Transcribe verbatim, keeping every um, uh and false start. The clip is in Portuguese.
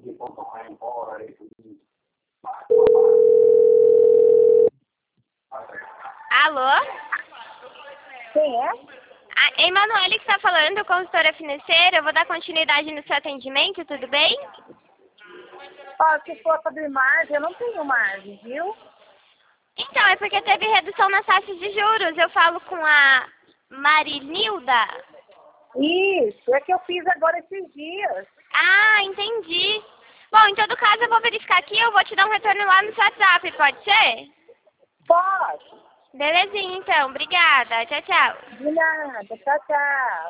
Alô? Quem é? A Emanuele que está falando, consultora financeira. Eu vou dar continuidade no seu atendimento, tudo bem? Ó, se for sobre margem, eu não tenho margem, viu? Então, é porque teve redução nas taxas de juros. Eu falo com a Marinilda. Isso, é que eu fiz agora esses dias. Ah, entendi. Bom, em todo caso, eu vou verificar aqui. Eu vou te dar um retorno lá no seu WhatsApp, pode ser? Pode. Belezinha, então. Obrigada. Tchau, tchau. De nada. Tchau, tchau.